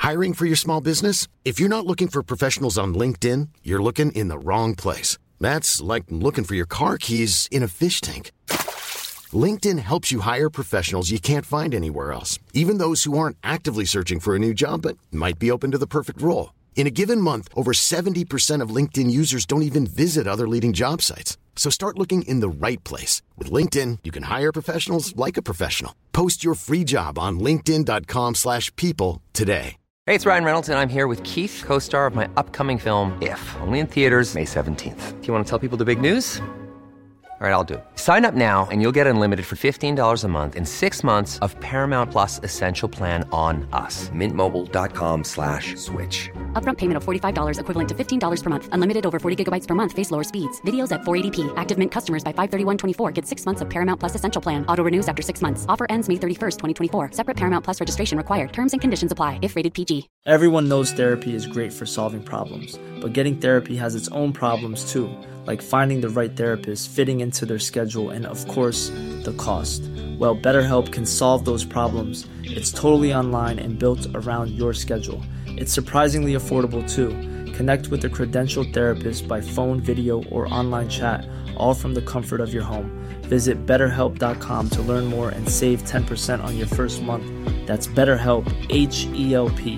Hiring for your small business? If you're not looking for professionals on LinkedIn, you're looking in the wrong place. That's like looking for your car keys in a fish tank. LinkedIn helps you hire professionals you can't find anywhere else, even those who aren't actively searching for a new job but might be open to the perfect role. In a given month, over 70% of LinkedIn users don't even visit other leading job sites. So start looking in the right place. With LinkedIn, you can hire professionals like a professional. Post your free job on linkedin.com/people today. Hey, it's Ryan Reynolds, and I'm here with Keith, co-star of my upcoming film, If, only in theaters May 17th. Do you want to tell people the big news? All right, I'll do it. Sign up now and you'll get unlimited for $15 a month and 6 months of Paramount Plus Essential Plan on us. MintMobile.com/switch. Upfront payment of $45 equivalent to $15 per month. Unlimited over 40 gigabytes per month. Face lower speeds. Videos at 480p. Active Mint customers by 531.24 get 6 months of Paramount Plus Essential Plan. Auto renews after 6 months. Offer ends May 31st, 2024. Separate Paramount Plus registration required. Terms and conditions apply if rated PG. Everyone knows therapy is great for solving problems, but getting therapy has its own problems too, like finding the right therapist, fitting into their schedule, and of course, the cost. Well, BetterHelp can solve those problems. It's totally online and built around your schedule. It's surprisingly affordable too. Connect with a credentialed therapist by phone, video, or online chat, all from the comfort of your home. Visit BetterHelp.com to learn more and save 10% on your first month. That's BetterHelp, H-E-L-P.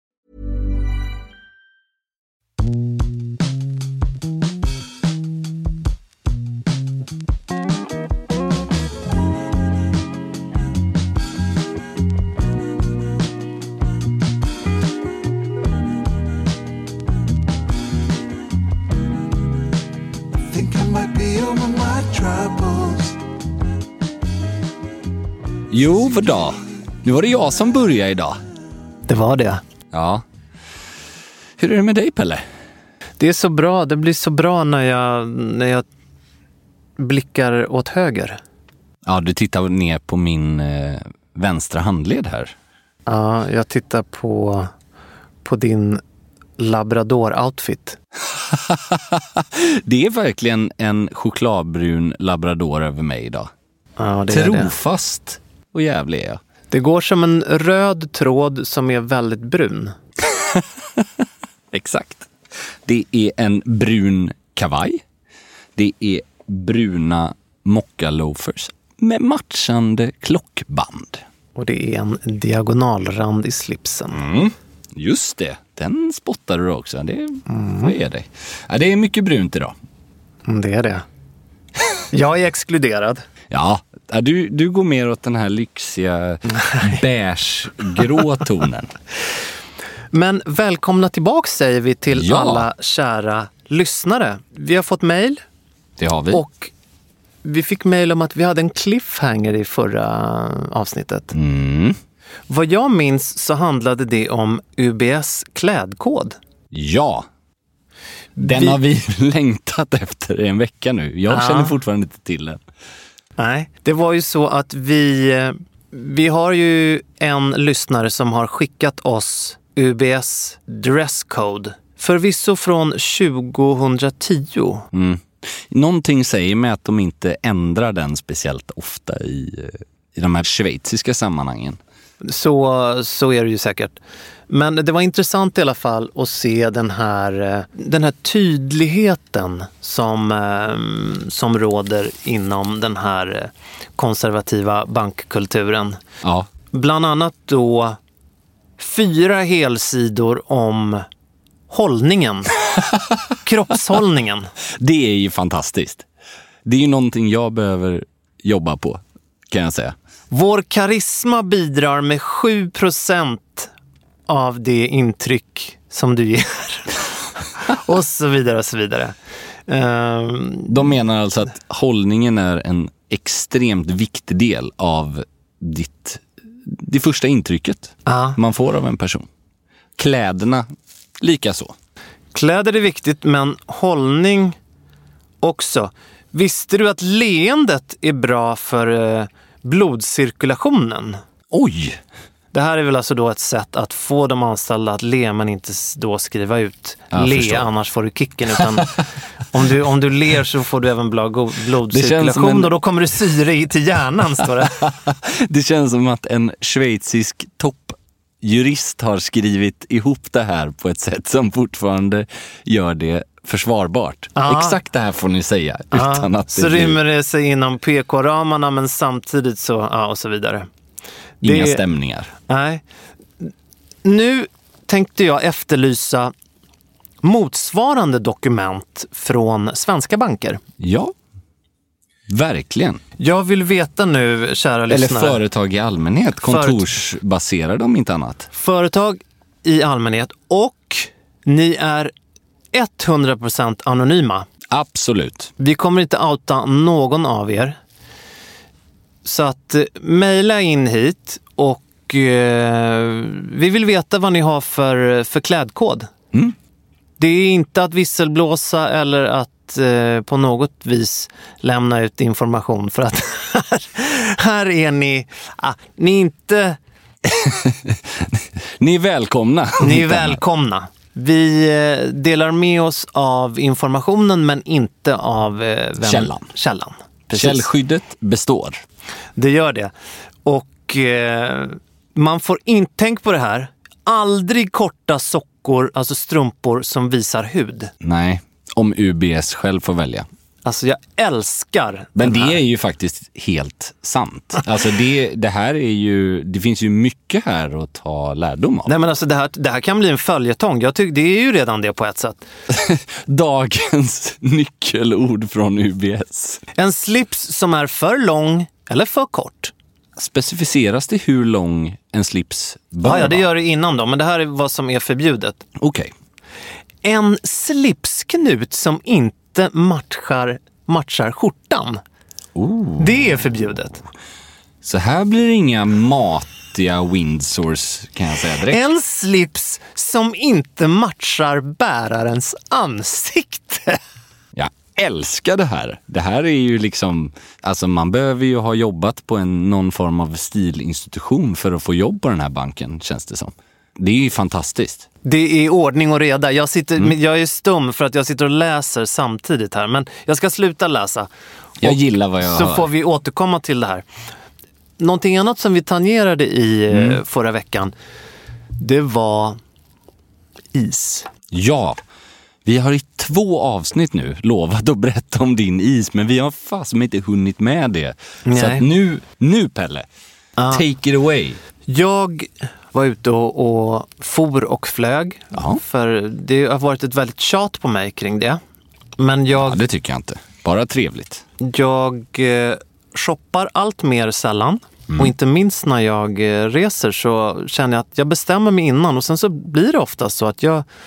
Jo, vadå? Nu var det jag som började idag. Det var det. Ja. Hur är det med dig, Pelle? Det är så bra. Det blir så bra när jag blickar åt höger. Ja, du tittar ner på min vänstra handled här. Ja, jag tittar på din labrador-outfit. Det är verkligen en chokladbrun labrador över mig idag. Ja, det Trofast och jävlig är jag. Det går som en röd tråd som är väldigt brun. Exakt. Det är en brun kavaj. Det är bruna mockaloafers med matchande klockband. Och det är en diagonalrand i slipsen. Just det. Den spottar du också. Vad är det? Ja, det är mycket brunt idag. Det är det. Jag är exkluderad. Ja, du går mer åt den här lyxiga beige-grå tonen. Men välkomna tillbaka säger vi till alla kära lyssnare. Vi har fått mejl. Det har vi. Och vi fick mejl om att vi hade en cliffhanger i förra avsnittet. Vad jag minns så handlade det om UBS klädkod. Ja. Den har vi längtat efter en vecka nu. Jag känner fortfarande inte till den. Nej, det var ju så att vi har ju en lyssnare som har skickat oss UBS dresscode. Förvisso från 2010. Någonting säger mig att de inte ändrar den speciellt ofta i de här schweiziska sammanhangen. Så är det ju säkert. Men det var intressant i alla fall att se den här tydligheten som råder inom den här konservativa bankkulturen. Ja. Bland annat då 4 helsidor om hållningen. Kroppshållningen. Det är ju fantastiskt. Det är ju någonting jag behöver jobba på, kan jag säga. Vår karisma bidrar med 7% av det intryck som du ger. Och så vidare och så vidare. De menar alltså att hållningen är en extremt viktig del av det första intrycket man får av en person. Kläderna lika så. Kläder är viktigt, men hållning också. Visste du att leendet är bra för blodcirkulationen? Oj! Det här är väl alltså då ett sätt att få de anställda att le, men inte då skriva ut le, annars får du kicken. Utan om du ler så får du även blodcirkulation och då kommer det syre till hjärnan, står det. Det känns som att en schweizisk topp jurist har skrivit ihop det här på ett sätt som fortfarande gör det försvarbart. Exakt det här får ni säga. Utan att så rymmer det sig inom PK-ramarna, men samtidigt så, och så vidare. Inga stämningar. Nej. Nu tänkte jag efterlysa motsvarande dokument från svenska banker. Ja, verkligen. Jag vill veta nu, kära lyssnare. Eller företag i allmänhet, kontorsbaserade om inte annat. Företag i allmänhet, och ni är 100% anonyma. Absolut. Vi kommer inte outa någon av er. Så att mejla in hit, och vi vill veta vad ni har för klädkod. Det är inte att visselblåsa eller att på något vis lämna ut information, för att här är ni ni är inte ni är välkomna. Ni är välkomna. Vi delar med oss av informationen, men inte av källan. Källskyddet består. Det gör det. Och man får inte, tänk på det här, aldrig korta sockor, alltså strumpor som visar hud. Nej, om UBS själv får välja. Alltså jag älskar men det är ju faktiskt helt sant. Alltså det här är ju, det finns ju mycket här att ta lärdom av. Nej, men alltså det här kan bli en följetong. Jag tycker det är ju redan det på ett sätt. Dagens nyckelord från UBS. En slips som är för lång eller för kort. Specificeras det hur lång en slips bör vara? Ja, det gör det innan då, men det här är vad som är förbjudet. Okej. En slipsknut som inte matchar skjortan. Det är förbjudet. Så här blir det inga matiga Windsors, kan jag säga direkt. En slips som inte matchar bärarens ansikte. Jag älskar det här. Det här är ju liksom, alltså man behöver ju ha jobbat på någon form av stilinstitution för att få jobb på den här banken, känns det som. Det är ju fantastiskt. Det är ordning och reda. Jag är stum för att jag sitter och läser samtidigt här. Men jag ska sluta läsa. Jag gillar vad jag hör. Så får vi återkomma till det här. Någonting annat som vi tangerade i förra veckan, det var is. Ja, vi har i 2 avsnitt nu lovat att berätta om din is. Men vi har fast inte hunnit med det. Nej. Så att nu Pelle, take it away. Jag var ute och for och flög. Ja. För det har varit ett väldigt tjat på mig kring det. Men ja, det tycker jag inte. Bara trevligt. Jag shoppar allt mer sällan. Och inte minst när jag reser så känner jag att jag bestämmer mig innan. Och sen så blir det ofta så att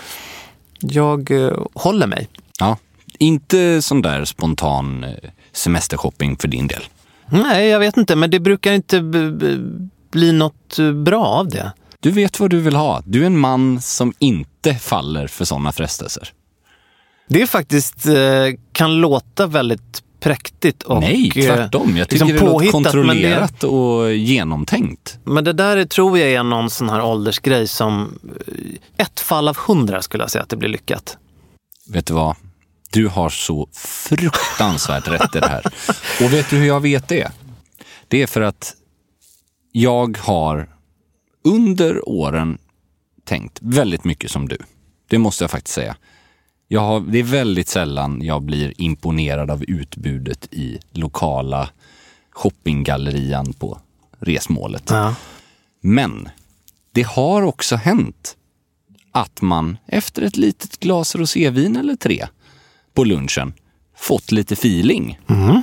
jag håller mig. Ja, inte sån där spontan semestershopping för din del. Nej, jag vet inte. Men det brukar inte bli något bra av det. Du vet vad du vill ha. Du är en man som inte faller för sådana frestelser. Det är faktiskt kan låta väldigt präktigt och nej, tvärtom. Jag tycker liksom det låter kontrollerat och genomtänkt. Men det där tror jag är någon sån här åldersgrej som 1 fall av 100 skulle jag säga att det blir lyckat. Vet du vad? Du har så fruktansvärt rätt i det här. Och vet du hur jag vet det? Det är för att jag har under åren tänkt väldigt mycket som du. Det måste jag faktiskt säga. Det är väldigt sällan jag blir imponerad av utbudet i lokala shoppinggallerian på resmålet. Ja. Men det har också hänt att man efter ett litet glas rosévin eller 3 på lunchen fått lite feeling.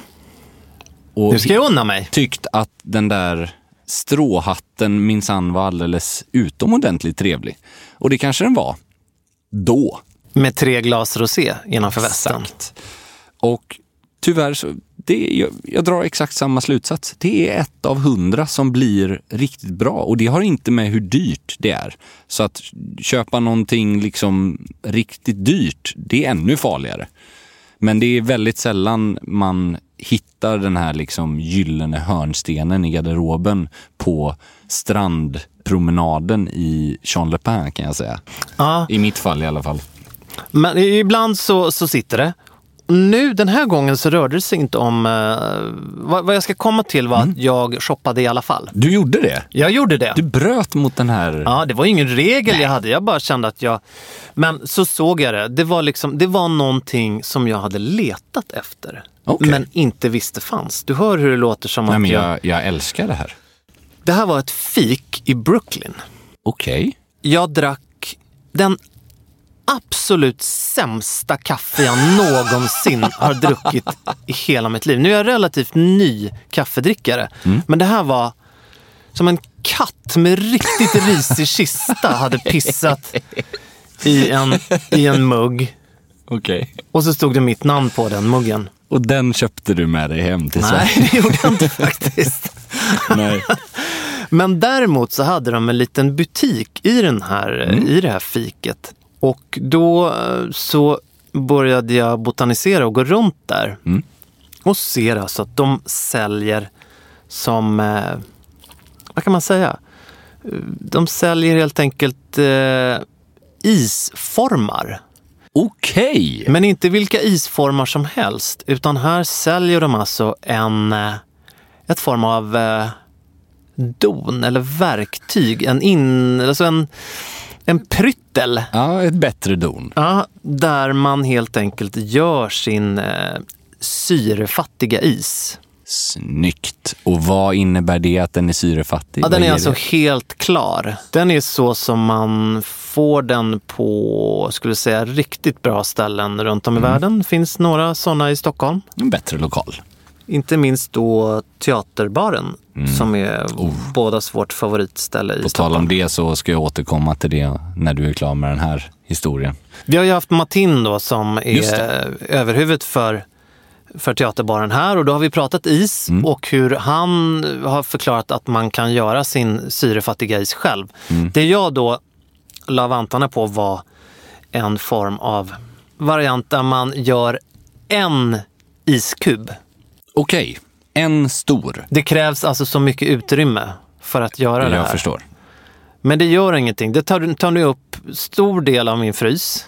Och nu ska jag unna mig. Tyckt att den där stråhatten minsann var alldeles utomordentligt trevlig. Och det kanske den var då. Med 3 glas rosé innanför västen. Exakt. Och tyvärr så, jag drar exakt samma slutsats. Det är 1 av 100 som blir riktigt bra. Och det har inte med hur dyrt det är. Så att köpa någonting liksom riktigt dyrt, det är ännu farligare. Men det är väldigt sällan man hittar den här liksom gyllene hörnstenen i garderoben på strandpromenaden i Jean-Le-Pin, kan jag säga. I mitt fall i alla fall. Men ibland så sitter det. Nu, den här gången så rörde det sig inte om... vad jag ska komma till var att jag shoppade i alla fall. Du gjorde det? Jag gjorde det. Du bröt mot den här... Ja, det var ingen regel jag hade. Jag bara kände att jag... Men så såg jag det. Det var någonting som jag hade letat efter. Okay. Men inte visste fanns. Du hör hur det låter som att jag älskar det här. Det här var ett fik i Brooklyn. Okej. Jag drack den absolut sämsta kaffe jag någonsin har druckit i hela mitt liv. Nu är jag relativt ny kaffedrickare. Men det här var som en katt med riktigt risig kista hade pissat i en mugg. Okej. Och så stod det mitt namn på den muggen. Och den köpte du med dig hem till Sverige? Nej, det gjorde jag inte faktiskt. Nej. Men däremot så hade de en liten butik i i det här fiket. Och då så började jag botanisera och gå runt där. Och ser alltså att de säljer som, vad kan man säga? De säljer helt enkelt isformar. Okej. Men inte vilka isformar som helst. Utan här säljer de alltså ett form av don eller verktyg. En pryttel. Ja, ett bättre don. Ja, där man helt enkelt gör sin syrefattiga is. Snyggt. Och vad innebär det att den är syrefattig? Ja, den är alltså helt klar. Den är så som man får den på, skulle säga, riktigt bra ställen runt om i världen. Det finns några sådana i Stockholm. En bättre lokal. Inte minst då Teaterbaren som är bådas vårt favoritställe i Stockholm. På tal om det så ska jag återkomma till det när du är klar med den här historien. Vi har ju haft Martin då som är överhuvudet för Teaterbaren här, och då har vi pratat is och hur han har förklarat att man kan göra sin syrefattiga is själv. Det jag då la vantarna på var en form av variant där man gör en iskub. Okej, en stor. Det krävs alltså så mycket utrymme för att göra det här. Jag förstår. Men det gör ingenting. Det tar nu upp stor del av min frys.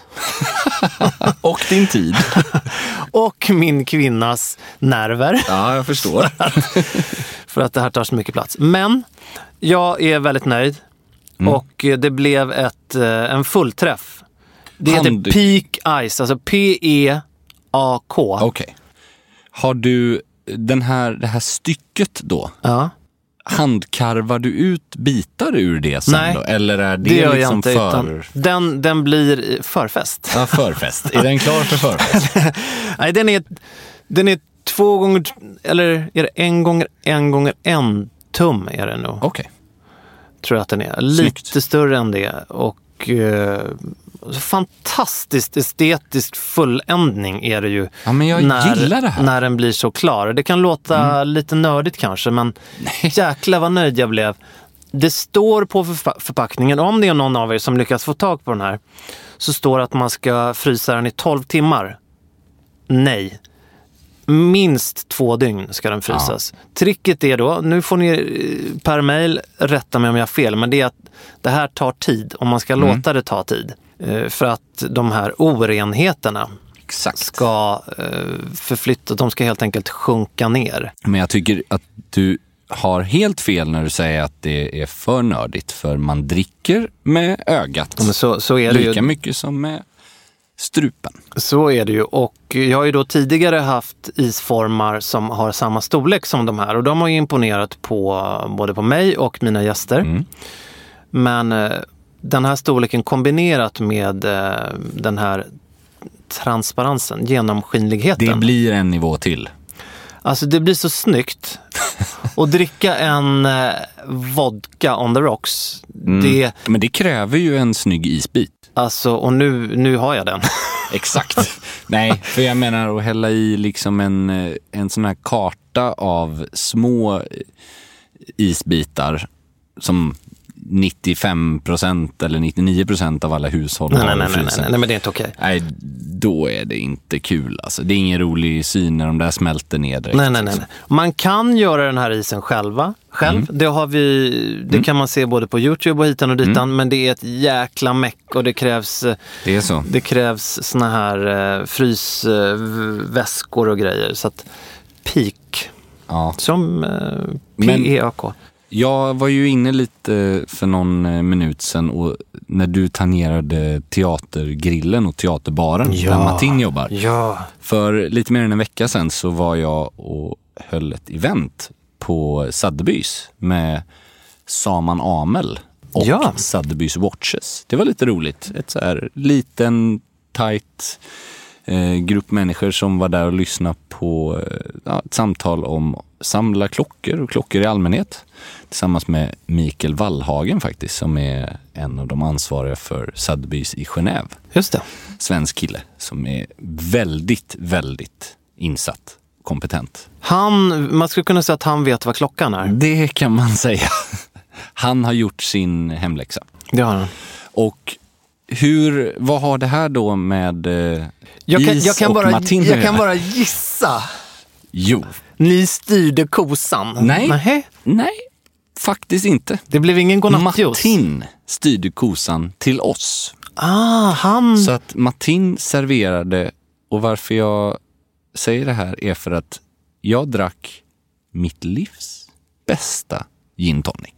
Och din tid. Och min kvinnas nerver. Ja, jag förstår. För att det här tar så mycket plats. Men jag är väldigt nöjd. Och det blev en fullträff. Det heter Peak Ice. Alltså P-E-A-K. Okej. Har du det här stycket då? Ja. Handkarvar du ut bitar ur det sen? Nej, då? Eller är det gör liksom jag inte, den blir förfäst. Ja, förfäst. Är den klar för förfäst? Nej, den är 2 gånger, eller är det 1 gånger 1 gånger 1 tum är det nog. Okej. Tror jag att den är. Lite större än det. Och fantastiskt estetiskt fulländning är det ju. Ja, men jag gillar det här. När den blir så klar. Det kan låta lite nördigt kanske, men jäklar vad nöjd jag blev. Det står på förpackningen, om det är någon av er som lyckas få tag på den här, så står det att man ska frysa den i 12 timmar. Nej. Minst 2 dygn ska den frysas. Ja. Tricket är då, nu får ni per mejl rätta mig om jag har fel, men det är att det här tar tid, och man ska låta det ta tid. För att de här orenheterna ska förflytta, de ska helt enkelt sjunka ner. Men jag tycker att du har helt fel när du säger att det är för nördigt, för man dricker med ögat. Men så är det lika mycket som med strupen. Så är det ju, och jag har ju då tidigare haft isformar som har samma storlek som de här, och de har ju imponerat både på mig och mina gäster. Men den här storleken kombinerat med den här transparensen, genomskinligheten. Det blir en nivå till. Alltså det blir så snyggt. Och dricka en vodka on the rocks. Men det kräver ju en snygg isbit. Alltså, och nu har jag den. Exakt. Nej, för jag menar att hälla i liksom en sån här karta av små isbitar som 95% eller 99% av alla hushåll har frysen. Nej, men det är inte okej. Nej, då är det inte kul. Alltså, det är ingen rolig syn när de där smälter ner direkt. Nej. Man kan göra den här isen själv. Det kan man se både på YouTube och hitan och ditan, men det är ett jäkla meck och det krävs såna här frysväskor och grejer. Så att peak. Ja. Som PEAK. Jag var ju inne lite för någon minut sedan och när du tangerade teatergrillen och teaterbaren där Martin jobbar. Ja. För lite mer än en vecka sedan så var jag och höll ett event på Sotheby's med Saman Amel och Sotheby's Watches. Det var lite roligt. Ett så här liten, tight grupp människor som var där och lyssnade på ett samtal om samla klockor och klockor i allmänhet tillsammans med Mikael Wallhagen faktiskt, som är en av de ansvariga för Sotheby's i Genève. Just det. Svensk kille som är väldigt, väldigt insatt, kompetent. Man skulle kunna säga att han vet vad klockan är. Det kan man säga. Han har gjort sin hemläxa. Det har han. Och vad har det här då med jag kan bara gissa. Jo. Ni styrde kosan. Nej, faktiskt inte. Det blev ingen godnattjuice. Martin styrde kosan till oss. Han. Så att Martin serverade, och varför jag säger det här är för att jag drack mitt livs bästa gin tonic.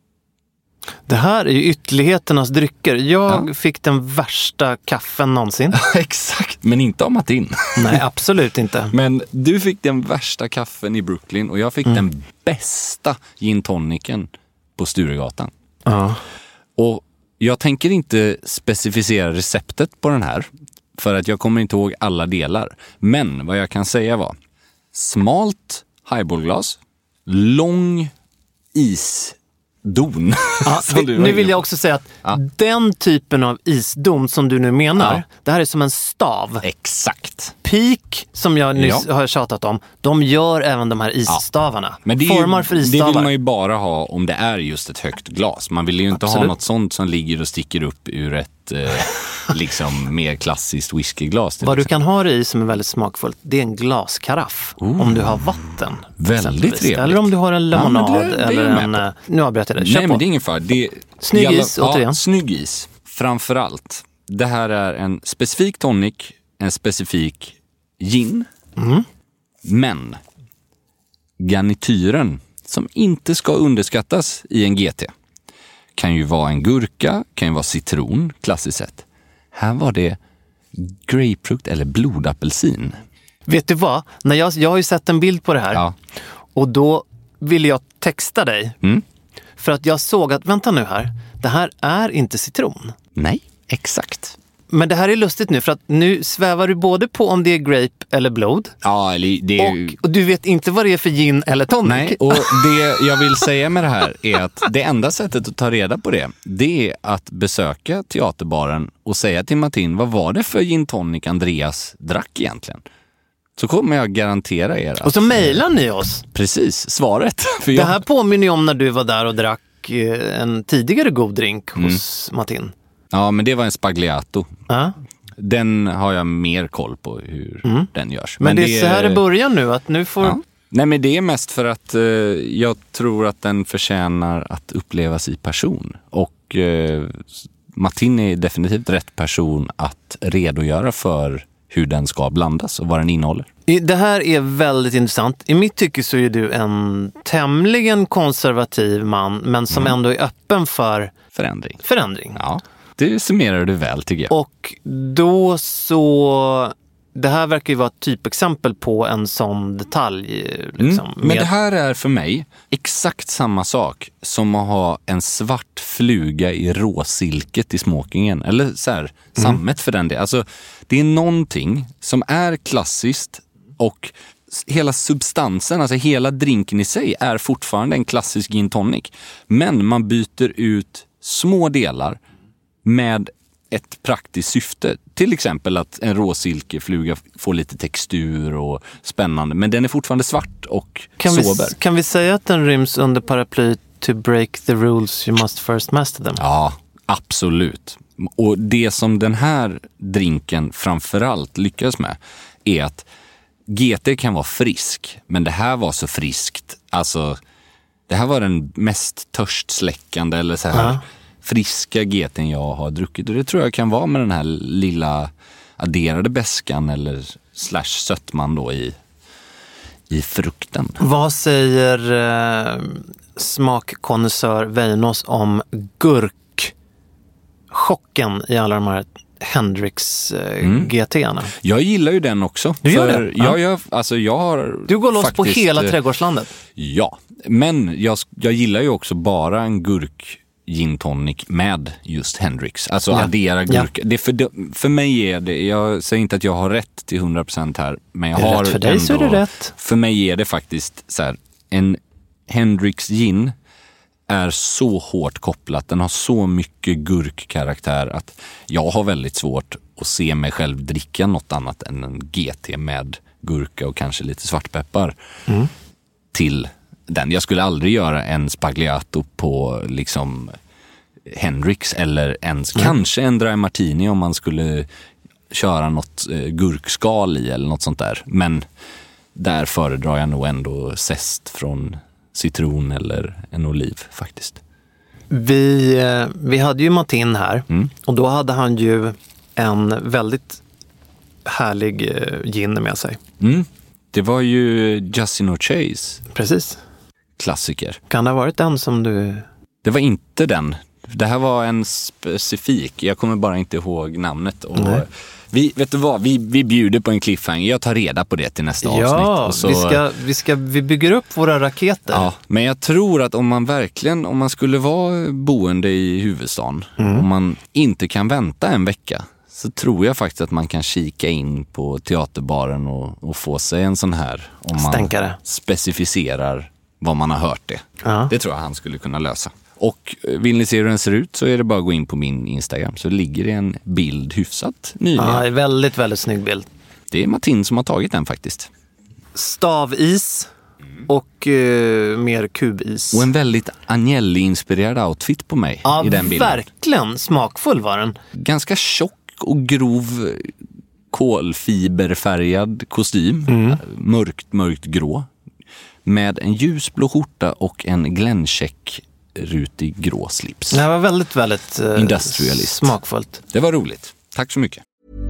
Det här är ju ytterligheternas drycker. Jag fick den värsta kaffen någonsin. Exakt, men inte av Martin. Nej, absolut inte. Men du fick den värsta kaffen i Brooklyn och jag fick den bästa gin tonicen på Sturegatan. Ja. Och jag tänker inte specificera receptet på den här för att jag kommer inte ihåg alla delar. Men vad jag kan säga var smalt highballglas, lång isdon. Nu vill jag också säga att den typen av isdon som du nu menar, det här är som en stav. Exakt. Peak, som jag nyss har tjatat om, de gör även de här isstavarna. Men formar för isstavar. Det vill man ju bara ha om det är just ett högt glas. Man vill ju inte ha något sånt som ligger och sticker upp ur ett liksom mer klassiskt whiskyglas. Vad du kan ha det i som är väldigt smakfullt, det är en glaskaraff. Om du har vatten. Väldigt trevligt. Eller om du har en lemonad eller en... Nu avbröt jag det. Nej, men det är ingen far. Snygg is, återigen. Snygg is. Framförallt. Det här är en specifik tonic, en specifik gin. Men garnityren som inte ska underskattas i en GT kan ju vara en gurka, kan ju vara citron, klassiskt sett. Här var det grapefrukt eller blodapelsin. Vet du vad? När jag har ju sett en bild på det här och då ville jag texta dig för att jag såg att, vänta nu här, det här är inte citron. Nej, exakt. Men det här är lustigt nu för att nu svävar du både på om det är grape eller blod. Ja, eller det är... och du vet inte vad det är för gin eller tonic. Nej, och det jag vill säga med det här är att det enda sättet att ta reda på det är att besöka teaterbaren och säga till Martin, vad var det för gin tonic Andreas drack egentligen? Så kommer jag garantera er att... Och så mejlar ni oss. Precis, svaret. För det här påminner om när du var där och drack en tidigare god drink hos Martin. Ja, men det var en spagliato. Den har jag mer koll på hur den görs. Men det är så här det börjar nu, att nu får... Nej, men det är mest för att jag tror att den förtjänar att upplevas i person. Och Martin är definitivt rätt person att redogöra för hur den ska blandas och vad den innehåller. Det här är väldigt intressant. I mitt tycke så är du en tämligen konservativ man, men som ändå är öppen för förändring. Ja, det summerar du väl, tycker jag. Och då så... Det här verkar ju vara ett typexempel på en sån detalj. Liksom, Men det här är för mig exakt samma sak som att ha en svart fluga i råsilket i smokingen. Eller så här, sammet för den del. Alltså, det är någonting som är klassiskt och hela substansen, alltså hela drinken i sig är fortfarande en klassisk gin tonic. Men man byter ut små delar med ett praktiskt syfte. Till exempel att en råsilkefluga får lite textur och spännande. Men den är fortfarande svart och sober. Kan vi säga att den ryms under paraplyt to break the rules you must first master them. Ja, absolut. Och det som den här drinken framförallt lyckas med är att GT kan vara frisk, men det här var så friskt. Alltså, det här var den mest törstsläckande eller så här friska GT:n jag har druckit. Och det tror jag kan vara med den här lilla adderade bäskan eller / sötman då i frukten. Vad säger smakkonnässör Weinos om gurkchocken i alla de här Hendrix GT-arna? Jag gillar ju den också. Du gör det? Jag har du går loss faktiskt, på hela trädgårdslandet? Ja, men jag gillar ju också bara en gurk gin tonic med just Hendrix. Alltså addera gurka. Det för mig är det, jag säger inte att jag har rätt till 100% här, men jag har för dig ändå, så är det rätt. För mig är det faktiskt så här, en Hendrix gin är så hårt kopplat, den har så mycket gurkkaraktär att jag har väldigt svårt att se mig själv dricka något annat än en GT med gurka och kanske lite svartpeppar till den. Jag skulle aldrig göra en spagliato på liksom Hendrix eller ens kanske en dry martini om man skulle köra något gurkskal i eller något sånt där. Men där föredrar jag nog ändå zest från citron eller en oliv faktiskt. Vi hade ju Martin här och då hade han ju en väldigt härlig gin med sig. Det var ju Justin O'Chase. Precis. Klassiker. Kan det ha varit den som du... Det var inte den. Det här var en specifik. Jag kommer bara inte ihåg namnet. Och vet du vad? Vi bjuder på en cliffhanger. Jag tar reda på det till nästa avsnitt. Och så... vi bygger upp våra raketer. Ja, men jag tror att om man skulle vara boende i huvudstaden, om man inte kan vänta en vecka, så tror jag faktiskt att man kan kika in på teaterbaren och få sig en sån här. Om man specificerar vad man har hört det. Ja. Det tror jag han skulle kunna lösa. Och vill ni se hur den ser ut så är det bara att gå in på min Instagram. Så ligger det en bild hyfsat nyligen. Ja, väldigt, väldigt snygg bild. Det är Martin som har tagit den faktiskt. Stavis och mer kubis. Och en väldigt Agnelli-inspirerad outfit på mig i den bilden. Verkligen smakfull var den. Ganska tjock och grov kolfiberfärgad kostym. Mörkt grå. Med en ljusblå skjorta och en Glencheck rutig grå slips. Det var väldigt, väldigt industrialist. Smakfullt. Det var roligt. Tack så mycket.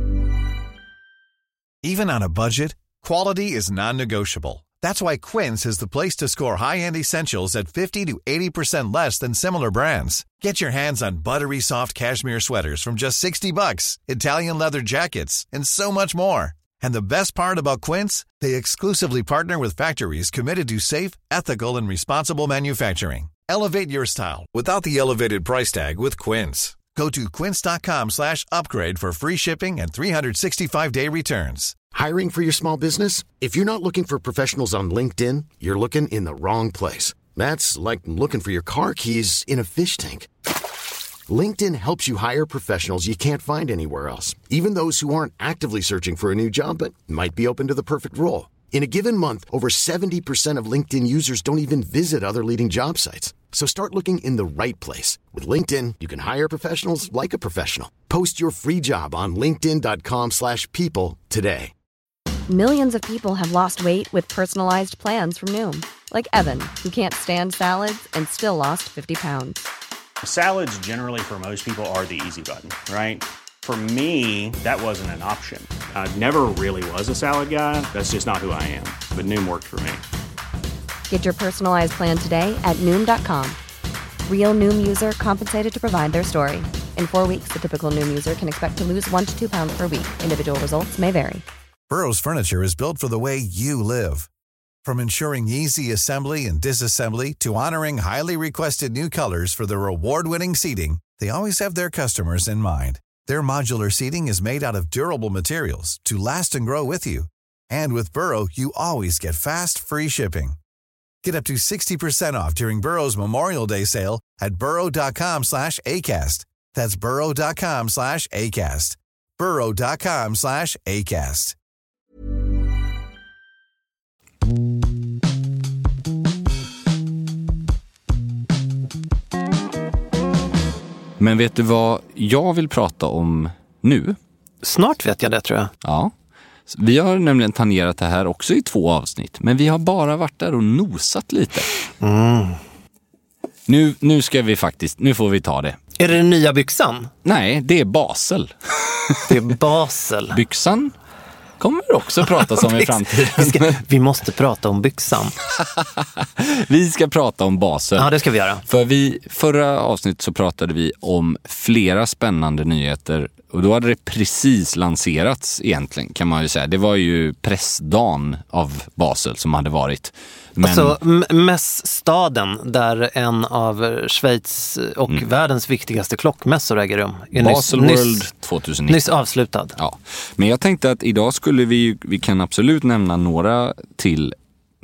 Even on a budget, quality is non-negotiable. That's why Quince is the place to score high-end essentials at 50 to 80% less than similar brands. Get your hands on buttery soft cashmere sweaters from just $60, Italian leather jackets, and so much more. And the best part about Quince, they exclusively partner with factories committed to safe, ethical, and responsible manufacturing. Elevate your style without the elevated price tag with Quince. Go to quince.com/upgrade for free shipping and 365-day returns. Hiring for your small business? If you're not looking for professionals on LinkedIn, you're looking in the wrong place. That's like looking for your car keys in a fish tank. LinkedIn helps you hire professionals you can't find anywhere else, even those who aren't actively searching for a new job but might be open to the perfect role. In a given month, over 70% of LinkedIn users don't even visit other leading job sites. So start looking in the right place. With LinkedIn, you can hire professionals like a professional. Post your free job on linkedin.com/people today. Millions of people have lost weight with personalized plans from Noom. Like Evan, who can't stand salads and still lost 50 pounds. Salads generally for most people are the easy button, right? For me, that wasn't an option. I never really was a salad guy. That's just not who I am. But Noom worked for me. Get your personalized plan today at Noom.com. Real Noom user compensated to provide their story. In 4 weeks, the typical Noom user can expect to lose 1 to 2 pounds per week. Individual results may vary. Burrow's furniture is built for the way you live. From ensuring easy assembly and disassembly to honoring highly requested new colors for their award-winning seating, they always have their customers in mind. Their modular seating is made out of durable materials to last and grow with you. And with Burrow, you always get fast, free shipping. Get up to 60% off during Burrow's Memorial Day sale at burrow.com/ACAST. That's burrow.com/ACAST. burrow.com/ACAST. Men vet du vad jag vill prata om nu? Snart vet jag det, tror jag. Ja. Vi har nämligen tangerat det här också i 2 avsnitt. Men vi har bara varit där och nosat lite. Nu ska vi faktiskt, nu får vi ta det. Är det den nya byxan? Nej, det är Basel. Det är Basel. Byxan kommer också pratas om i framtiden. Vi måste prata om byxan. Vi ska prata om Basel. Ja, det ska vi göra. För förra avsnitt så pratade vi om flera spännande nyheter. Och då hade det precis lanserats egentligen, kan man ju säga. Det var ju pressdagen av Basel som hade varit. Men... Alltså mässstaden där en av Schweiz och världens viktigaste klockmässor äger rum. Basel World 2019. Nyss avslutad. Ja. Men jag tänkte att idag skulle vi kan absolut nämna några till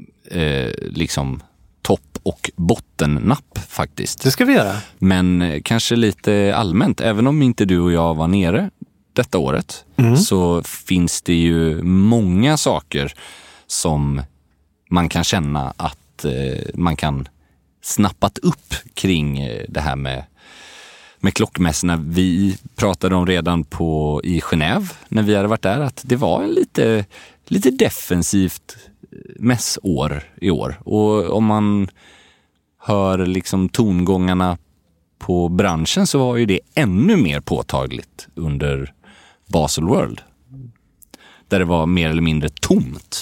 liksom topp- och bottennapp faktiskt. Det ska vi göra. Men kanske lite allmänt, även om inte du och jag var nere detta året, så finns det ju många saker som man kan känna att man kan snappat upp kring det här med klockmässorna. Vi pratade om redan i Genève när vi hade varit där att det var en lite defensivt mässår i år. Och om man hör liksom tongångarna på branschen så var ju det ännu mer påtagligt under Basel World. Där det var mer eller mindre tomt.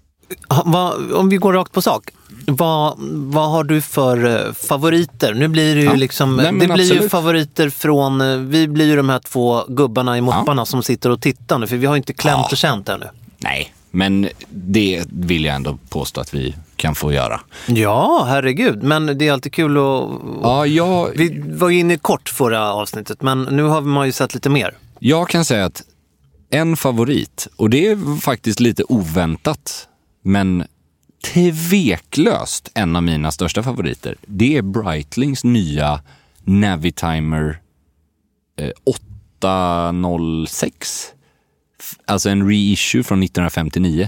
Om vi går rakt på sak. Vad har du för favoriter? Nu blir det ju det blir ju favoriter från, vi blir ju de här 2 gubbarna i mopparna som sitter och tittar nu, för vi har inte klämt och känt ännu. Nej, men det vill jag ändå påstå att vi kan få göra. Ja, herregud. Men det är alltid kul att... Vi var ju inne kort förra avsnittet, men nu har man ju sett lite mer. Jag kan säga att en favorit, och det är faktiskt lite oväntat, men tveklöst en av mina största favoriter, det är Breitlings nya Navitimer 806. Alltså en reissue från 1959.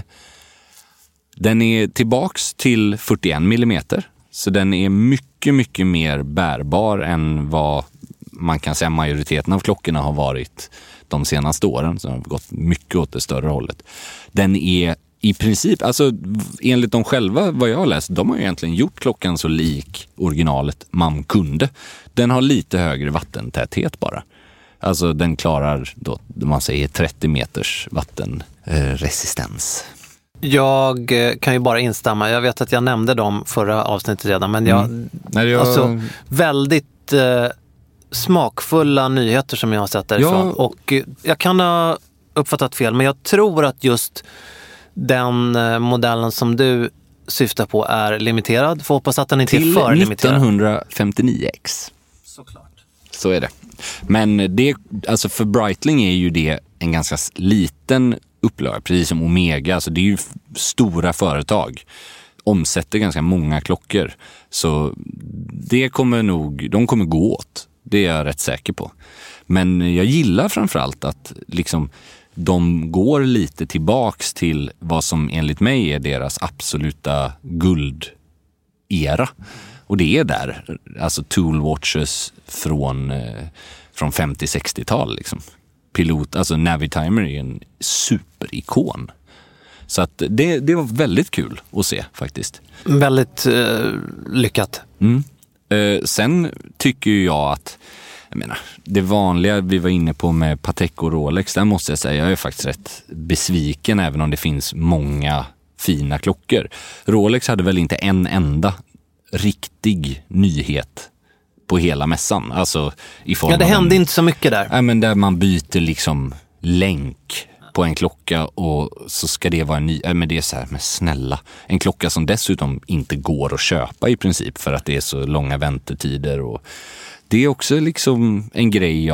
Den är tillbaks till 41 mm. Så den är mycket, mycket mer bärbar än vad man kan säga majoriteten av klockorna har varit de senaste åren. Så har gått mycket åt det större hållet. Den är i princip, alltså enligt dem själva, vad jag har läst, de har ju egentligen gjort klockan så lik originalet man kunde. Den har lite högre vattentäthet bara. Alltså den klarar då, man säger 30 meters vattenresistens. Jag kan ju bara instämma. Jag vet att jag nämnde dem förra avsnittet redan, men alltså väldigt smakfulla nyheter som jag har sett därifrån. Och jag kan ha uppfattat fel, men jag tror att just den modellen som du syftar på är limiterad. Får hoppas att den inte är för limiterad. 1959X. Såklart. Så är det. Men det, alltså för Breitling är ju det en ganska liten upplaga, precis som Omega. Alltså det är ju stora företag. Omsätter ganska många klockor. Så det de kommer gå åt. Det är jag rätt säker på. Men jag gillar framförallt att liksom de går lite tillbaks till vad som enligt mig är deras absoluta guldera. Och det är där, alltså toolwatches från 50-60-tal liksom. Alltså Navitimer är en superikon. Så att det var väldigt kul att se faktiskt. Väldigt lyckat. Sen tycker jag att det vanliga vi var inne på med Patek och Rolex, där måste jag säga jag är faktiskt rätt besviken även om det finns många fina klockor. Rolex hade väl inte en enda riktig nyhet på hela mässan. Alltså i form det hände inte så mycket där. Nej, men där man byter liksom länk på en klocka och så ska det vara en ny. Men det är så här, men snälla. En klocka som dessutom inte går att köpa i princip för att det är så långa väntetider. Och det är också liksom en grej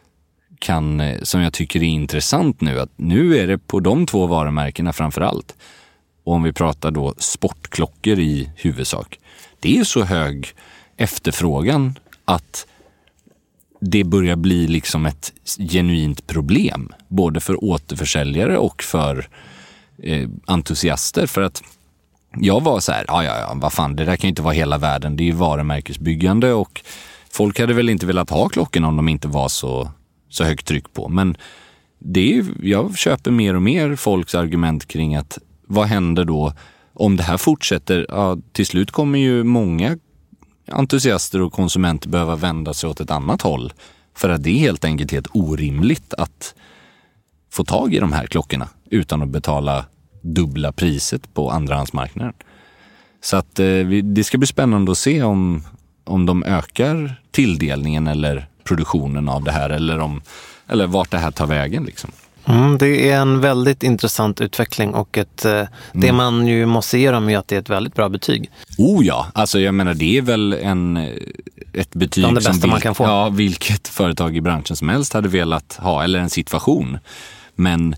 som jag tycker är intressant nu. Att nu är det på de 2 varumärkena framförallt. Och om vi pratar då sportklockor i huvudsak. Det är så hög efterfrågan att det börjar bli liksom ett genuint problem. Både för återförsäljare och för entusiaster. För att jag var så här, ja, vad fan, det där kan ju inte vara hela världen. Det är ju varumärkesbyggande och folk hade väl inte velat ha klockorna om de inte var så högt tryck på. Men jag köper mer och mer folks argument kring att vad händer då om det här fortsätter? Ja, till slut kommer ju många entusiaster och konsumenter behöva vända sig åt ett annat håll. För att det är helt enkelt helt orimligt att få tag i de här klockorna utan att betala dubbla priset på andrahandsmarknaden. Så att det ska bli spännande att se om de ökar tilldelningen eller produktionen av det här eller vart det här tar vägen liksom. Det är en väldigt intressant utveckling och det man ju måste ge dem är att det är ett väldigt bra betyg. Oh ja, alltså jag menar det är väl ett betyg det bästa man kan få. Ja, vilket företag i branschen som helst hade velat ha, eller en situation. Men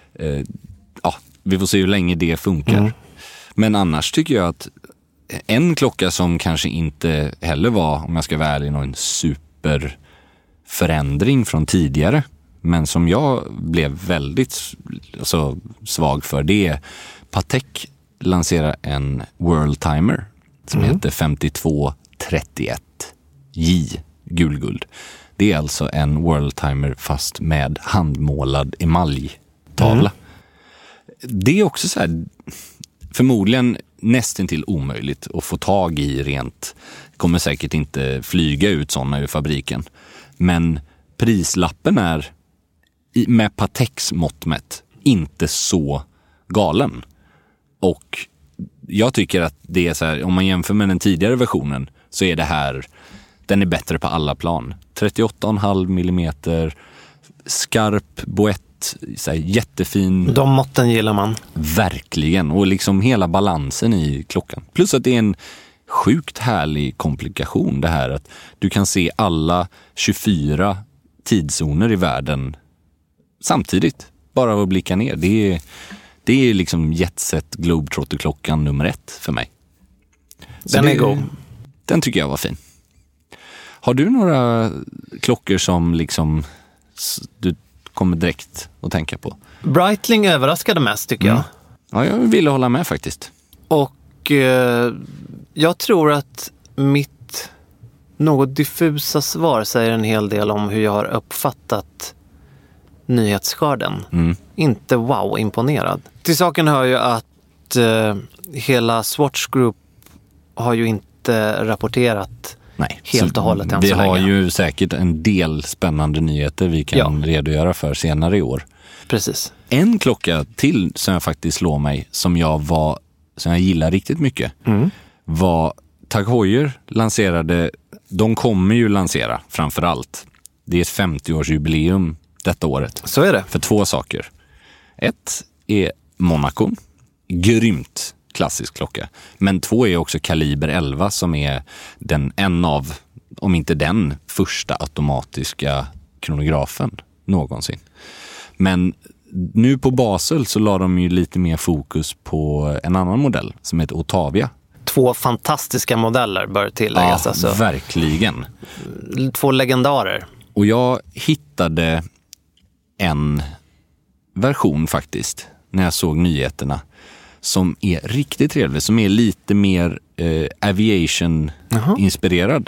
vi får se hur länge det funkar. Men annars tycker jag att en klocka som kanske inte heller var, om jag ska vara ärlig, någon superförändring från tidigare, men som jag blev väldigt svag för, det är Patek lanserar en World Timer som heter 5231J gulguld. Det är alltså en World Timer fast med handmålad emaljtavla. Det är också så här, förmodligen nästintill omöjligt att få tag i rent. Kommer säkert inte flyga ut sådana ur fabriken. Men prislappen är med Pateks mått mätt inte så galen. Och jag tycker att det är så här, om man jämför med den tidigare versionen så är det här, den är bättre på alla plan. 38,5 millimeter, skarp boett, så här, jättefin. De måtten gillar man. Verkligen, och liksom hela balansen i klockan. Plus att det är en sjukt härlig komplikation det här att du kan se alla 24 tidszoner i världen samtidigt, bara av att blicka ner. Det är liksom Jetset Globetrotter-klockan nummer 1 för mig. Den är god. Den tycker jag var fin. Har du några klockor som liksom du kommer direkt att tänka på? Breitling överraskade mest tycker jag. Ja, jag ville hålla med faktiskt. Och jag tror att mitt något diffusa svar säger en hel del om hur jag har uppfattat nyhetsskörden. Inte wow-imponerad. Till saken hör ju att hela Swatch Group har ju inte rapporterat helt och hållet än så länge. Vi har ju säkert en del spännande nyheter vi kan redogöra för senare i år. Precis. En klocka till som jag faktiskt slår mig som jag gillar riktigt mycket var Tag Heuer lanserade, de kommer ju lansera framförallt. Det är ett 50-årsjubileum detta året. Så är det. För 2 saker. 1 är Monaco. Grymt klassisk klocka. Men 2 är också Kaliber 11 som är en av, om inte den första automatiska kronografen någonsin. Men nu på Basel så la de ju lite mer fokus på en annan modell som heter Otavia. 2 fantastiska modeller bör tilläggas. Ja, alltså. Verkligen. 2 legendarer. Och jag hittade en version faktiskt när jag såg nyheterna som är riktigt trevlig, som är lite mer aviation-inspirerad.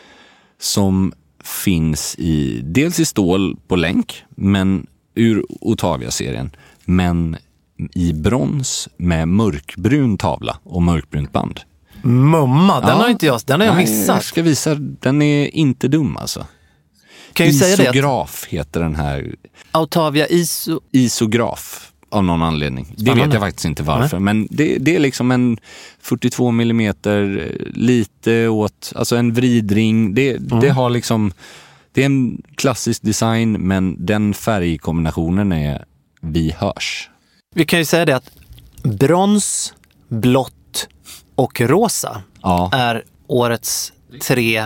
Som finns dels i stål på länk, men ur Otavia-serien, men i brons med mörkbrun tavla och mörkbrunt band. Mumma, den har jag missat. Jag ska visa, den är inte dum alltså. Kan ju säga det? Isograf heter den här. Otavia Isograf av någon anledning. Spännande. Det vet jag faktiskt inte varför. Nej. Men det är liksom en 42 millimeter lite åt, alltså en vridring. Det har liksom, det är en klassisk design, men den färgkombinationen är vi hörs. Vi kan ju säga det att brons, blått och rosa är årets 3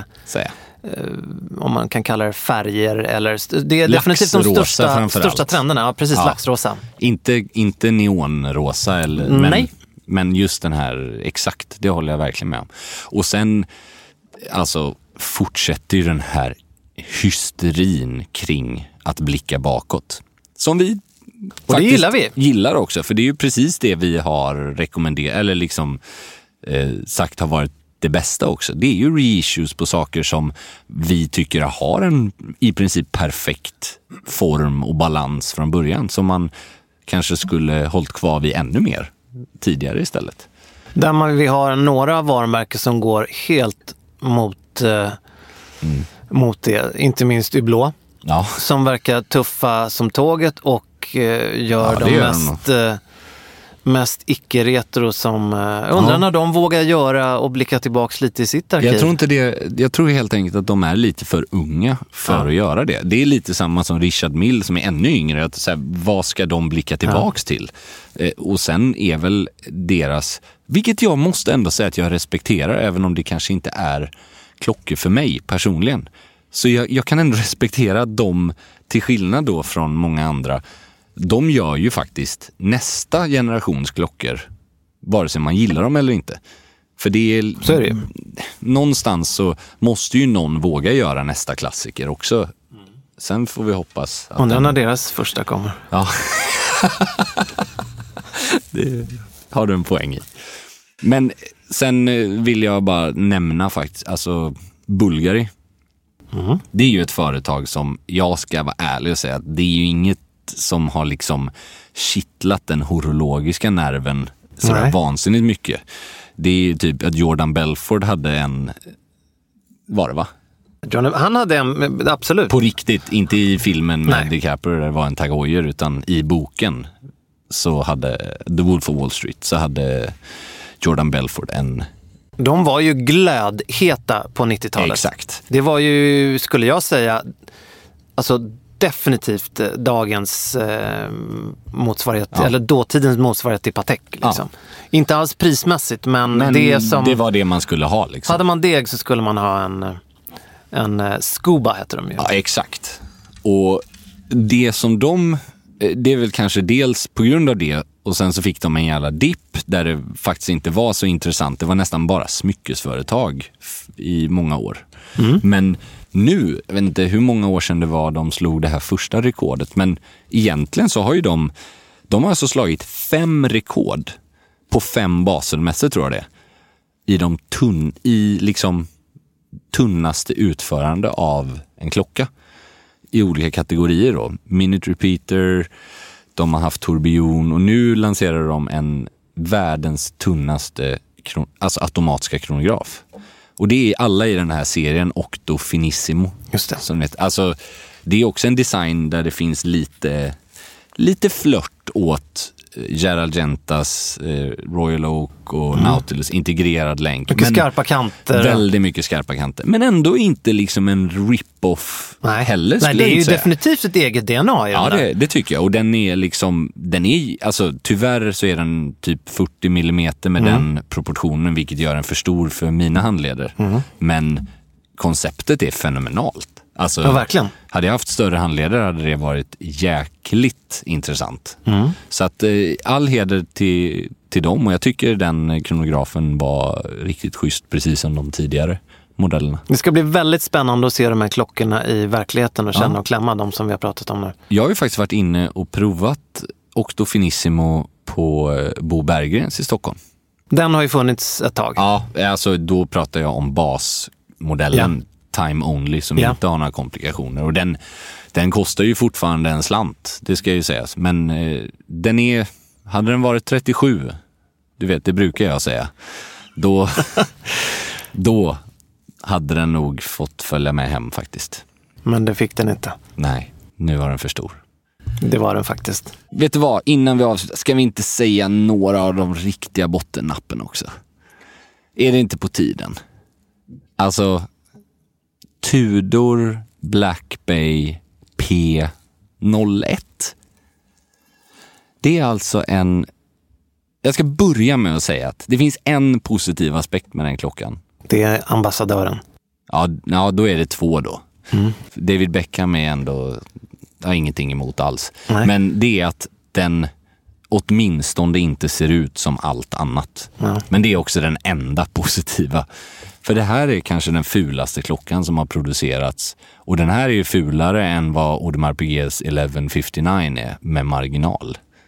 om man kan kalla det färger, eller det är definitivt de största trenderna. Ja, precis, laxrosa. Inte neonrosa eller, men just den här, exakt, det håller jag verkligen med om. Och sen alltså fortsätter ju den här hysterin kring att blicka bakåt. Som vi och det gillar också, för det är ju precis det vi har rekommenderat eller liksom sagt har varit det bästa också. Det är ju reissues på saker som vi tycker har en i princip perfekt form och balans från början, som man kanske skulle hållit kvar vid ännu mer tidigare istället. Där vi har några varumärken som går helt mot det, inte minst Hublot. Ja. Som verkar tuffa som tåget och gör de mest icke-retro som undrar när de vågar göra och blicka tillbaks lite i sitt arkiv. Jag tror helt enkelt att de är lite för unga för att göra det. Det är lite samma som Richard Mille som är ännu yngre. Att, så här, vad ska de blicka tillbaks till? Och sen är väl deras, vilket jag måste ändå säga att jag respekterar, även om det kanske inte är klockor för mig personligen. Så jag kan ändå respektera dem, till skillnad då från många andra. De gör ju faktiskt nästa generations klockor, vare sig man gillar dem eller inte. För det är, så är det. Någonstans så måste ju någon våga göra nästa klassiker också. Sen får vi hoppas att undrar när deras första kommer. Ja. Det har du en poäng i. Men sen vill jag bara nämna faktiskt, alltså Bulgari. Det är ju ett företag som, jag ska vara ärlig och säga att det är ju inget som har liksom kittlat den horologiska nerven så vansinnigt mycket. Det är ju typ att Jordan Belfort hade en, var det va? Han hade en, absolut. På riktigt, inte i filmen med DiCaprio där det var en Tag Heuer, utan i boken så hade The Wolf of Wall Street, så hade Jordan Belfort en. De var ju glödheta på 90-talet. Exakt. Det var ju, skulle jag säga, alltså definitivt dagens motsvarighet, eller dåtidens motsvarighet till Patek. Liksom. Ja. Inte alls prismässigt, men det var det man skulle ha. Liksom. Hade man deg så skulle man ha en Scuba, heter de ju. Ja, exakt. Och det som det är väl kanske dels på grund av det, och sen så fick de en jävla dipp där det faktiskt inte var så intressant. Det var nästan bara smyckesföretag i många år. Men nu, jag vet inte hur många år sedan det var de slog det här första rekordet, men egentligen så har ju de har alltså slagit 5 rekord på 5 Baselmässor, tror jag det, i liksom tunnaste utförande av en klocka i olika kategorier då. Minute repeater, de har haft tourbillon, och nu lanserar de en världens tunnaste alltså automatiska kronograf. Och det är alla i den här serien Octo Finissimo. Just det. Som alltså, det är också en design där det finns lite flört åt Gerald Gentas Royal Oak och Nautilus integrerad länk. Mycket skarpa kanter. Väldigt mycket skarpa kanter. Men ändå inte liksom en rip-off heller. Nej, det är ju definitivt ett eget DNA. Ja, det tycker jag. Och den är alltså tyvärr så är den typ 40 millimeter med den proportionen, vilket gör den för stor för mina handleder. Men konceptet är fenomenalt. Alltså, ja, verkligen. Hade jag haft större handledare hade det varit jäkligt intressant. Så att all heder till dem, och jag tycker den kronografen var riktigt schysst, precis som de tidigare modellerna. Det ska bli väldigt spännande att se de här klockorna i verkligheten och känna och klämma de som vi har pratat om nu. Jag har ju faktiskt varit inne och provat Octo Finissimo på Bo Berggrens i Stockholm. Den har ju funnits ett tag. Ja, alltså då pratar jag om basmodellen. Ja. Time only, som inte har några komplikationer. Och den kostar ju fortfarande en slant, det ska ju sägas. Men hade den varit 37, du vet, det brukar jag säga, då hade den nog fått följa med hem faktiskt. Men det fick den inte. Nej, nu var den för stor. Det var den faktiskt. Vet du vad, innan vi avslutar, ska vi inte säga några av de riktiga bottennappen också? Är det inte på tiden? Alltså, Tudor Black Bay P01. Det är alltså jag ska börja med att säga att det finns en positiv aspekt med den klockan. Det är ambassadören. Ja, då är det 2 då. David Beckham är ändå, har ingenting emot alls. Nej. Men det är att den åtminstone inte ser ut som allt annat. Ja. Men det är också den enda positiva. För det här är kanske den fulaste klockan som har producerats. Och den här är ju fulare än vad Audemars Piguet's 1159 är med marginal.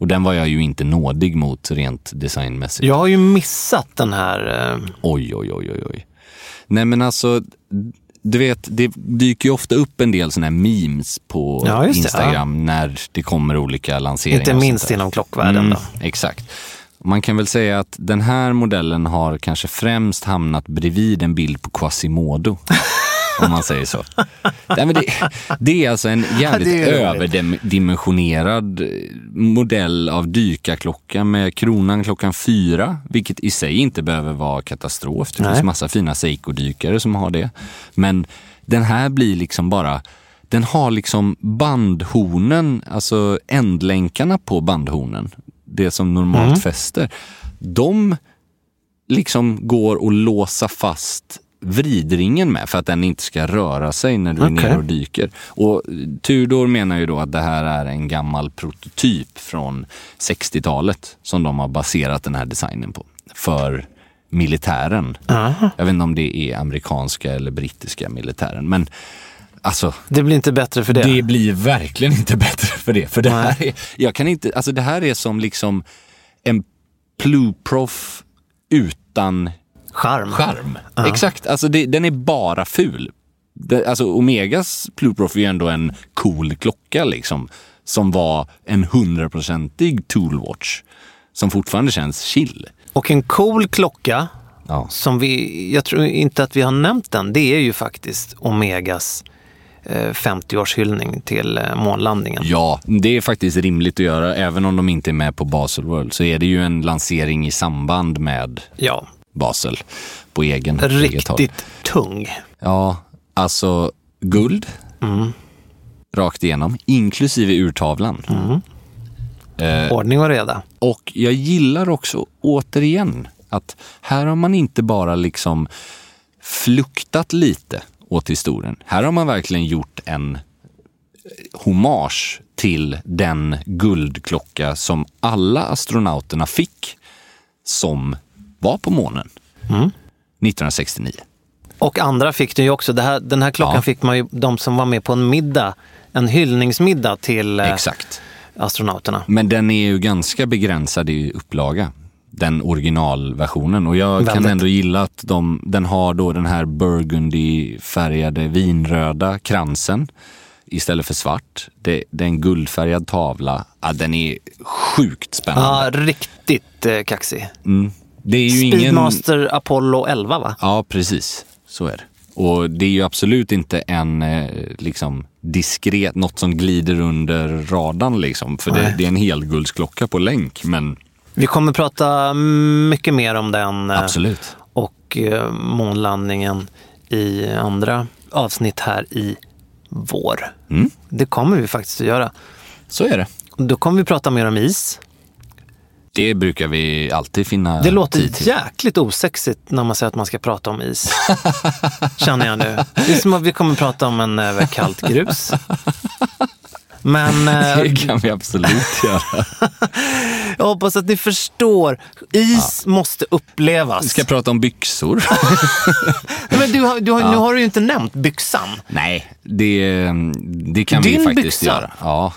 Och den var jag ju inte nådig mot rent designmässigt. Jag har ju missat den här... Oj. Nej men alltså, du vet, det dyker ju ofta upp en del såna här memes på Instagram när det kommer olika lanseringar. Inte minst inom klockvärlden då. Exakt. Man kan väl säga att den här modellen har kanske främst hamnat bredvid en bild på Quasimodo. Om man säger så. Nej, men det är alltså en jävligt överdimensionerad modell av dykarklocka med kronan klockan 4, vilket i sig inte behöver vara katastrof. Det finns massa fina Seiko-dykare som har det. Men den här blir liksom bara, den har liksom bandhornen, alltså ändlänkarna på bandhornen, det som normalt fäster, de liksom går att låsa fast vridringen med för att den inte ska röra sig när du är nere och dyker. Och Tudor menar ju då att det här är en gammal prototyp från 60-talet som de har baserat den här designen på för militären. Jag vet inte om det är amerikanska eller brittiska militären, men alltså, det blir inte bättre för det. Det blir verkligen inte bättre för det. För det här är, jag kan inte, alltså det här är som liksom en Pluprof utan charm. Exakt, alltså den är bara ful. Alltså Omegas Pluprof är ju ändå en cool klocka liksom, som var en 100%ig toolwatch som fortfarande känns chill. Och en cool klocka som jag tror inte att vi har nämnt den, det är ju faktiskt Omegas 50-årshyllning till månlandningen. Ja, det är faktiskt rimligt att göra. Även om de inte är med på Baselworld så är det ju en lansering i samband med Basel på egen. Riktigt tung. Ja, alltså guld rakt igenom, inklusive urtavlan. Ordning och reda. Och jag gillar också återigen att här har man inte bara liksom fluktat lite åt historien. Här har man verkligen gjort en hommage till den guldklocka som alla astronauterna fick som var på månen 1969. Och andra fick det ju också. Den här klockan fick man ju, de som var med på en middag, en hyllningsmiddag till astronauterna. Men den är ju ganska begränsad i upplaga, den originalversionen. Och jag kan ändå gilla att den har då den här burgundy-färgade vinröda kransen istället för svart. Det är en guldfärgad tavla. Ja, den är sjukt spännande. Ja, riktigt kaxig. Det är ju Speedmaster Apollo 11, va? Ja, precis. Så är det. Och det är ju absolut inte en liksom diskret, något som glider under radarn liksom. För det är en helguldsklocka på länk, men... Vi kommer prata mycket mer om den. Absolut. Och månlandningen i andra avsnitt här i vår. Det kommer vi faktiskt att göra. Så är det. Då kommer vi prata mer om is. Det brukar vi alltid finna. Det låter jäkligt osexigt när man säger att man ska prata om is. Känner jag nu. Det är som att vi kommer prata om en kallt grus. Men det kan vi absolut göra. Jag hoppas att ni förstår. Is måste upplevas. Vi ska prata om byxor. Men nu har du ju inte nämnt byxan. Nej, det kan vi faktiskt göra. Ja.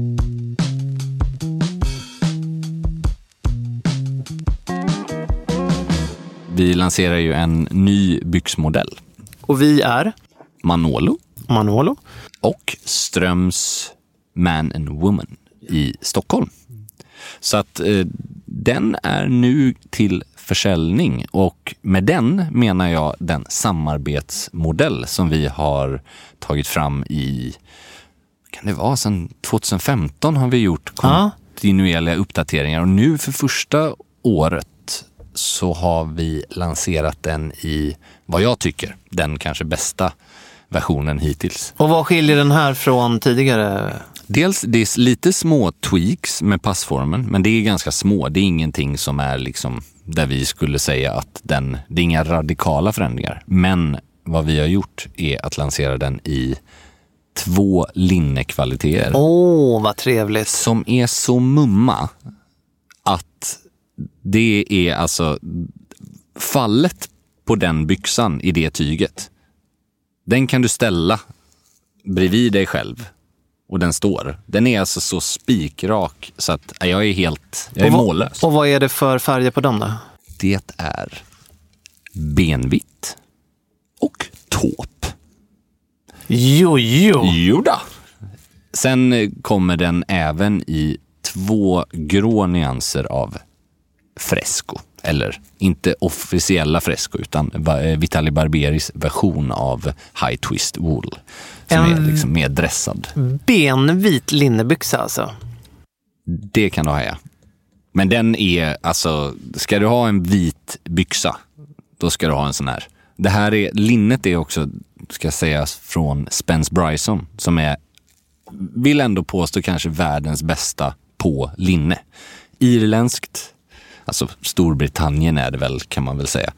Vi lanserar ju en ny byxmodell. Och vi är? Manolo. Och Ströms Man and Woman i Stockholm. Så att den är nu till försäljning, och med den menar jag den samarbetsmodell som vi har tagit fram i, kan det vara sedan 2015 har vi gjort kontinuerliga uppdateringar, och nu för första året så har vi lanserat den i vad jag tycker den kanske bästa versionen hittills. Och vad skiljer den här från tidigare? Dels det är lite små tweaks med passformen, men det är ganska små. Det är ingenting som är liksom där vi skulle säga att det är inga radikala förändringar. Men vad vi har gjort är att lansera den i 2 linnekvaliteter. Vad trevligt. Som är så mumma att det är alltså fallet på den byxan i det tyget. Den kan du ställa bredvid dig själv och den står. Den är alltså så spikrak så att jag är mållös. Och vad är det för färger på dem då? Det är benvitt och taupe. Joda. Sen kommer den även i 2 grå nyanser av fresco. Eller inte officiella fresco utan Vitali Barberis version av High Twist Wool. Som är liksom mer dressad. Benvit linnebyxa alltså? Det kan du ha, ja. Men den är, alltså, ska du ha en vit byxa, då ska du ha en sån här. Det här är, linnet är också, ska sägas, från Spence Bryson, som är, vill ändå påstå kanske världens bästa på linne. Irländskt, alltså Storbritannien är det väl, kan man väl säga,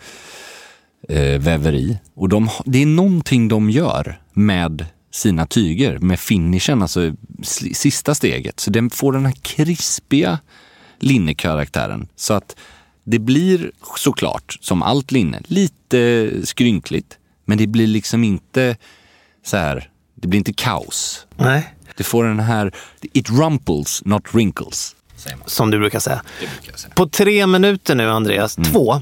väveri. Och det är någonting de gör med sina tyger, med finishen, alltså sista steget. Så den får den här krispiga linnekaraktären. Så att det blir såklart, som allt linne, lite skrynkligt. Men det blir liksom inte så här, det blir inte kaos. Nej. Det får den här, it rumples, not wrinkles. Som du brukar säga. Det brukar jag säga. På 3 minuter nu, Andreas, 2.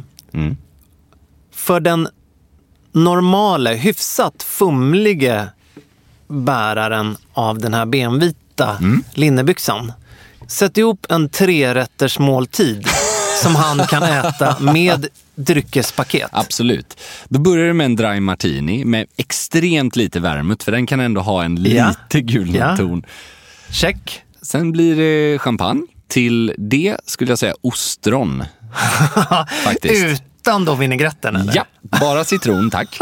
För den normala, hyfsat fumlige bäraren av den här benvita linnebyxan. Sätt ihop en 3-rätters måltid som han kan äta med dryckespaket. Absolut. Då börjar det med en dry martini med extremt lite vermouth, för den kan ändå ha en lite gulnad ton. Check. Sen blir det champagne. Till det skulle jag säga ostron. Faktiskt. Utan då vinägretten, eller? Ja, bara citron, tack.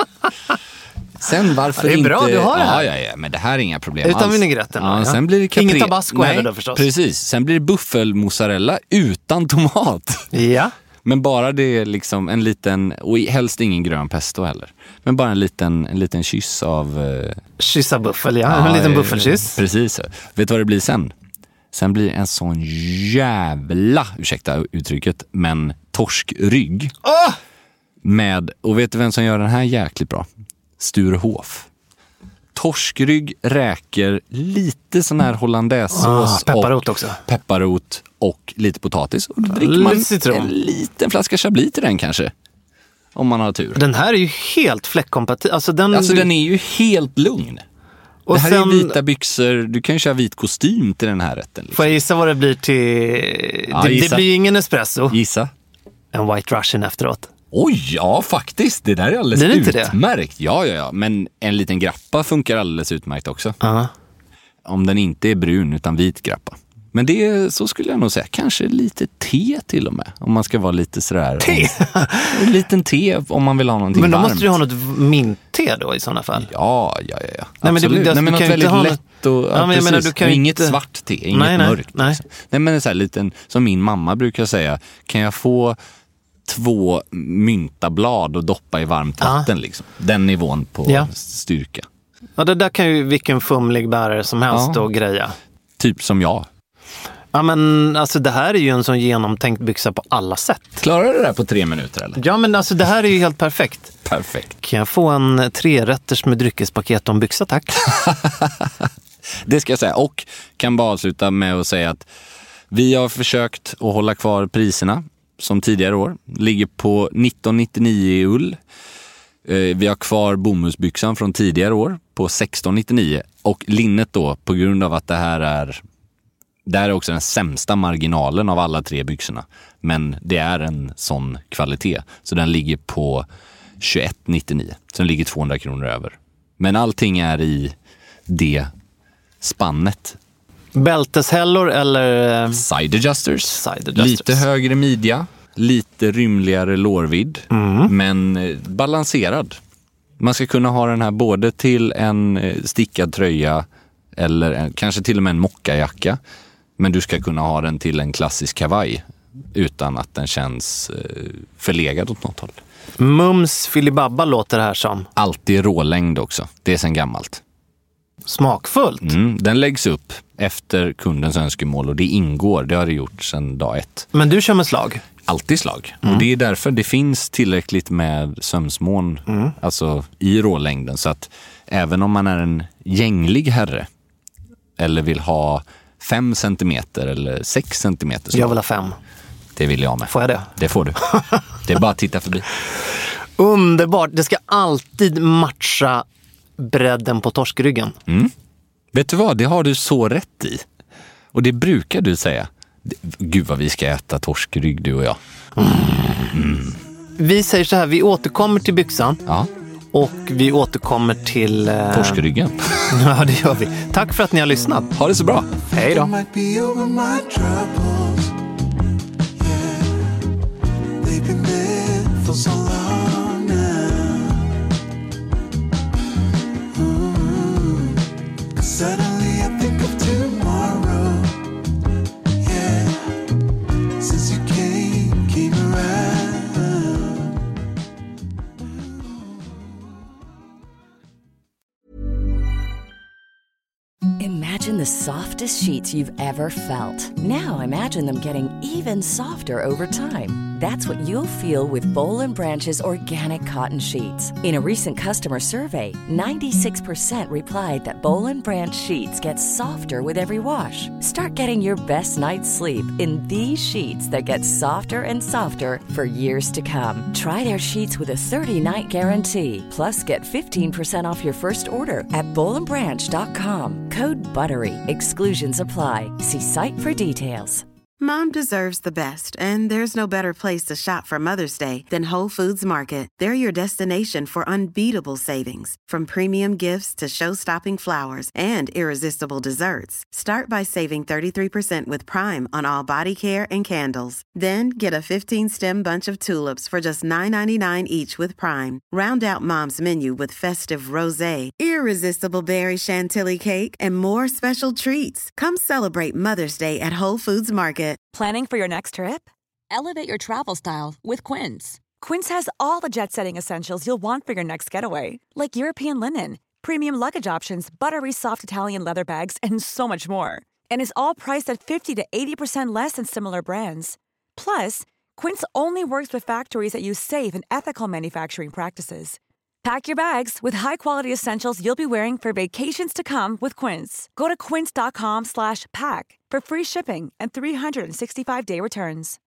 Sen varför det är inte... bra, du har det här. Ja, men det här är inga problem utan alls. vinägretten. Ja, sen blir det ingen tabasco heller då förstås. Precis. Sen blir det buffelmozzarella utan tomat. Ja. Men bara det är liksom en liten, och helst ingen grön pesto heller. Men bara en liten kyss av... Kyssa buffel, ja. En liten buffelkyss. Precis. Vet du vad det blir sen? Sen blir en sån jävla, ursäkta uttrycket, men torskrygg. Med, och vet du vem som gör den här jäkligt bra? Sturehof. Torskrygg, räker, lite sån här hollandaisesås. Pepparrot också. Pepparrot och lite potatis. Och då dricker man en liten flaska chablis till den kanske. Om man har tur. Den här är ju helt fläckkompatibel. Alltså den är ju helt lugn. Och det här är vita byxor. Du kan ju köra vit kostym till den här rätten. Liksom. Får jag gissa vad det blir till... Ja, det blir ingen espresso. Gissa. En White Russian efteråt. Oj, ja faktiskt. Det där är alldeles utmärkt. Det? Ja. Men en liten grappa funkar alldeles utmärkt också. Om den inte är brun utan vit grappa. Men det, så skulle jag nog säga. Kanske lite te till och med. Om man ska vara lite sådär. Te? En liten te om man vill ha någonting varmt. Men då måste du ha något mintte då i sådana fall. Ja. Nej, men absolut. Nej, men något väldigt lätt och jag menar, du kan och inget inte... svart te, inget mörkt. Nej. Liksom. Nej, men så här liten, som min mamma brukar säga, kan jag få 2 myntablad och doppa i varmt vatten liksom. Den nivån på styrka. Ja, det där kan ju vilken fumlig bärare som helst då greja. Typ som jag. Ja, men alltså det här är ju en sån genomtänkt byxa på alla sätt. Klarar du det där på 3 minuter eller? Ja, men alltså det här är ju helt perfekt. Perfekt. Kan jag få en 3-rätters med dryckespaket och en byxa, tack? Det ska jag säga. Och kan bara avsluta med att säga att vi har försökt att hålla kvar priserna som tidigare år. Ligger på 19,99 i ull. Vi har kvar bomullsbyxan från tidigare år på 16,99. Och linnet då, på grund av att det här är också den sämsta marginalen av alla 3 byxorna. Men det är en sån kvalitet. Så den ligger på 21,99. Så den ligger 200 kronor över. Men allting är i det spannet. Bälteshällor eller... Side adjusters. Lite högre midja. Lite rymligare lårvidd. Men balanserad. Man ska kunna ha den här både till en stickad tröja eller kanske till och med en mockajacka. Men du ska kunna ha den till en klassisk kavaj utan att den känns förlegad åt något håll. Mums filibabba låter det här som. Alltid rålängd också. Det är sen gammalt. Smakfullt. Den läggs upp efter kundens önskemål och det ingår. Det har det gjort sedan dag 1. Men du kör med slag? Alltid slag. Och det är därför det finns tillräckligt med sömsmån alltså i rålängden. Så att även om man är en gänglig herre eller vill ha 5 centimeter eller 6 centimeter. Jag vill ha 5. Det vill jag med. Får jag det? Det får du. Det är bara att titta förbi. Underbart. Det ska alltid matcha bredden på torskryggen. Vet du vad? Det har du så rätt i. Och det brukar du säga. Gud vad vi ska äta torskrygg, du och jag. Vi säger så här, vi återkommer till byxan. Ja. Och vi återkommer till... Torskryggen. Ja, det gör vi. Tack för att ni har lyssnat. Ha det så bra. Hej då. Suddenly I think of tomorrow. Yeah, since you came around. Imagine the softest sheets you've ever felt. Now imagine them getting even softer over time. That's what you'll feel with Boll & Branch's organic cotton sheets. In a recent customer survey, 96% replied that Boll & Branch sheets get softer with every wash. Start getting your best night's sleep in these sheets that get softer and softer for years to come. Try their sheets with a 30-night guarantee. Plus, get 15% off your first order at bollandbranch.com. Code BUTTERY. Exclusions apply. See site for details. Mom deserves the best, and there's no better place to shop for Mother's Day than Whole Foods Market. They're your destination for unbeatable savings, from premium gifts to show-stopping flowers and irresistible desserts. Start by saving 33% with Prime on all body care and candles. Then get a 15-stem bunch of tulips for just $9.99 each with Prime. Round out Mom's menu with festive rosé, irresistible berry chantilly cake, and more special treats. Come celebrate Mother's Day at Whole Foods Market. Planning for your next trip? Elevate your travel style with Quince. Quince has all the jet-setting essentials you'll want for your next getaway, like European linen, premium luggage options, buttery soft Italian leather bags, and so much more. And is all priced at 50 to 80% less than similar brands. Plus, Quince only works with factories that use safe and ethical manufacturing practices. Pack your bags with high-quality essentials you'll be wearing for vacations to come with Quince. Go to quince.com/pack for free shipping and 365-day returns.